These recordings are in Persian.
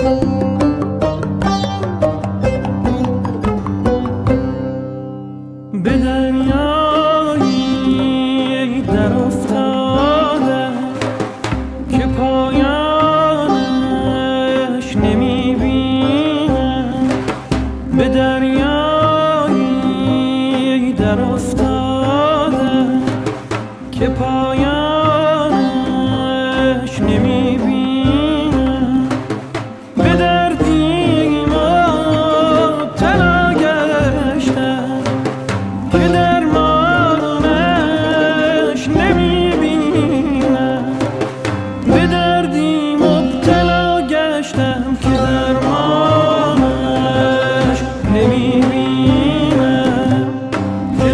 به دریایی در افتادم که پایانش نمیبینم. به دریایی در افتادم که پایانش نمیبینم. به دردی مبتلا گشتم که درمانش نمیبینم. به دردی مبتلا گشتم که درمانش نمیبینم. که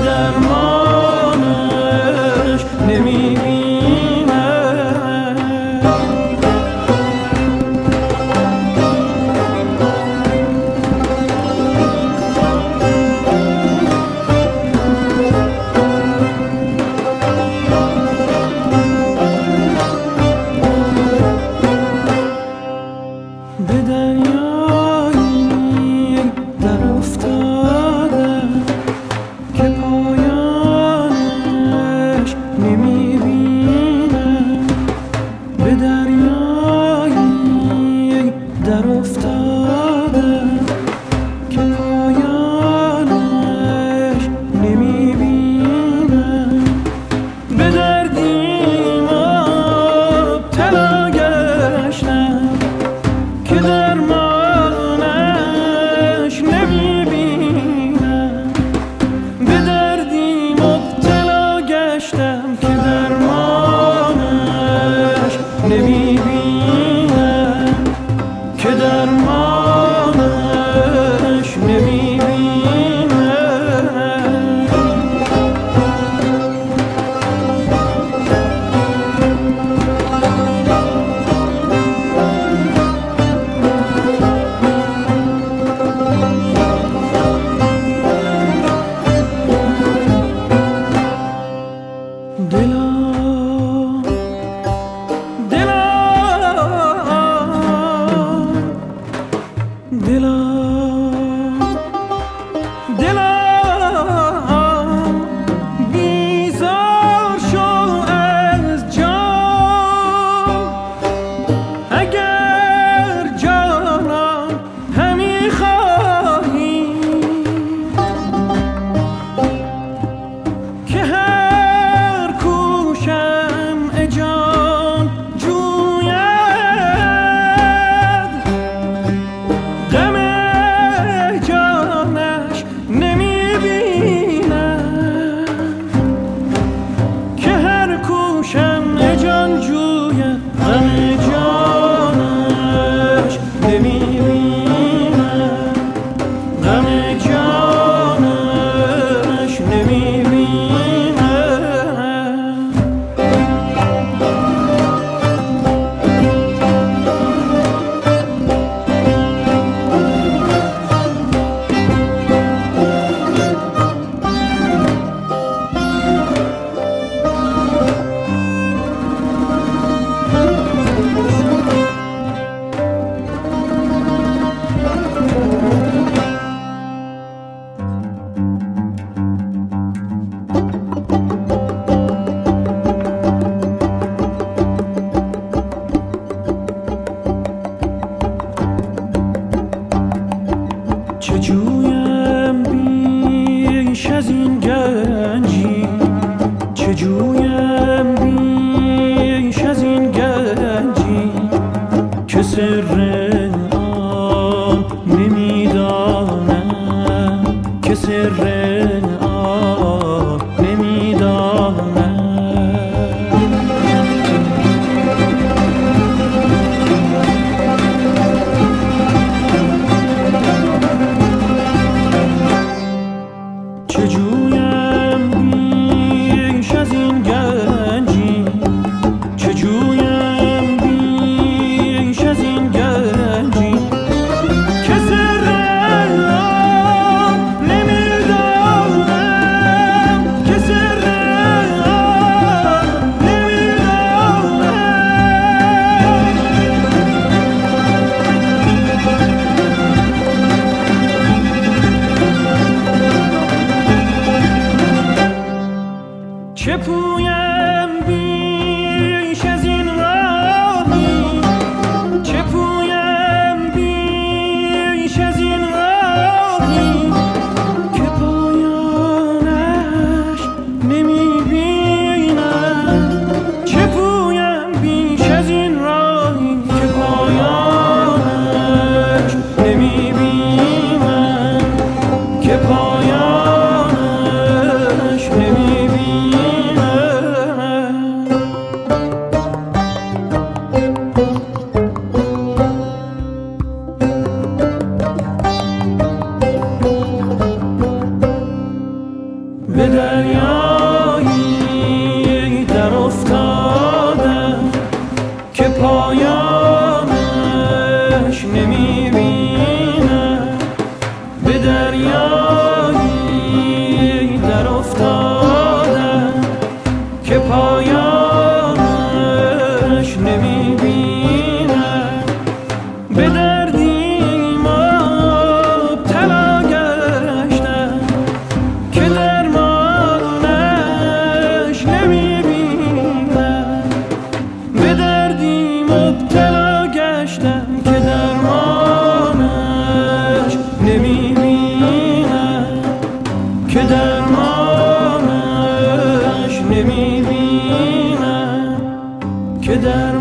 درمانش نمیبینم. به دریایی در افتادم که پایانش نمیبینم. به دریایی در افتادم که پایانش نمیبینم. به دردی مبتلا گشتم که درمانش نمیبینم. به دردی مبتلا گشتم که درمانش نمیبینم. که درمانش نمیبینم. دلم بیزار شو از جان. اگر جانم همی خواهی که هر کوشم جان جوید. غم جانش نمیبینم که هر کوشم جان جوید. غم جانش نمیبینم. غم جانش نمیبینم. چه جویم بیش از این گنجی. چه جویم بیش از این گنجی که سر آن نمیدانم. که سر آن نمیدانم. چه جویم بیش از این گنجی. چه جویم بیش از این گنجی که سر آن نمیدانم. درمانش نمیبینم که در